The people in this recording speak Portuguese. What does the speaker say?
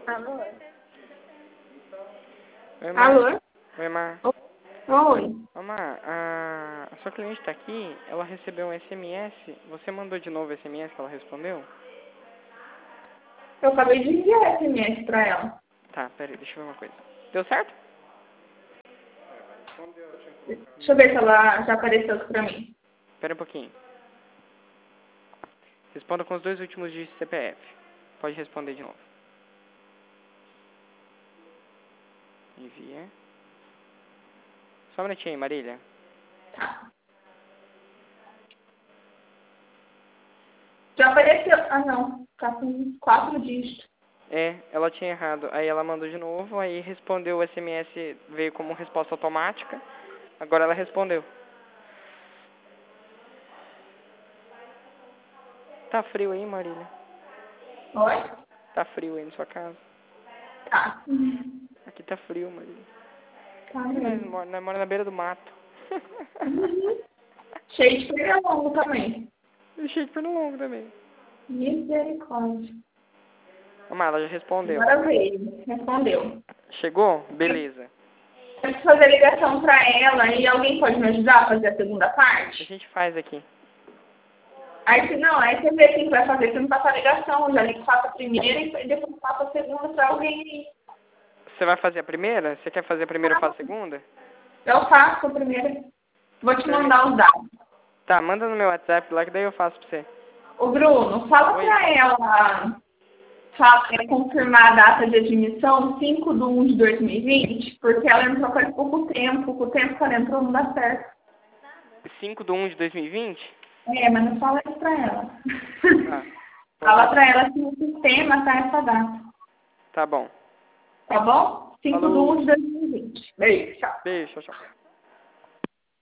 Alô? Oi, Mar. Alô? Oi, Mar. Oi. Ô, Mar, a sua cliente tá aqui, ela recebeu um SMS. Você mandou de novo o SMS que ela respondeu? Eu acabei de enviar SMS pra ela. Tá, peraí, deixa eu ver uma coisa. Deu certo? Deixa eu ver se ela já apareceu aqui pra mim. Pera um pouquinho. Responda com os 2 últimos dígitos do CPF. Pode responder de novo. Envia. Só um minutinho aí, Marília. Já apareceu. Ah, não. Tá com 4 dígitos. É, ela tinha errado. Aí ela mandou de novo, aí respondeu o SMS, veio como resposta automática. Agora ela respondeu. Tá frio aí, Marília? Oi? Tá frio aí na sua casa? Tá. Aqui tá frio, Marília. Tá Nós mesmo. mora na beira do mato. Uhum. Cheio de pernilongo também. E cheio de perna longa também. Misericórdia. Mas ela já respondeu. Agora veio. Respondeu. Chegou? Beleza. Eu preciso fazer ligação pra ela e alguém pode me ajudar a fazer a segunda A parte? gente faz aqui. Aí se não, aí você vê quem vai fazer, você não passa a ligação, eu já ligo, faço a primeira e depois passo a segunda pra alguém aí. Você vai fazer a primeira? Você quer fazer a primeira ou faz a segunda? Eu faço a primeira. Vou te Beleza. mandar os dados. Tá, manda no meu WhatsApp lá que daí eu faço pra você. Ô Bruno, fala Oi. pra ela confirmar a data de admissão 5/1/2020, porque ela entrou faz pouco tempo. Com o tempo que ela entrou não dá certo. 5/1/2020? É, mas não fala isso pra ela. Tá. Fala pra ela que no sistema tá essa data. Tá bom. Tá bom? Falou. 5/1/2020. Beijo, tchau. Beijo, tchau, tchau.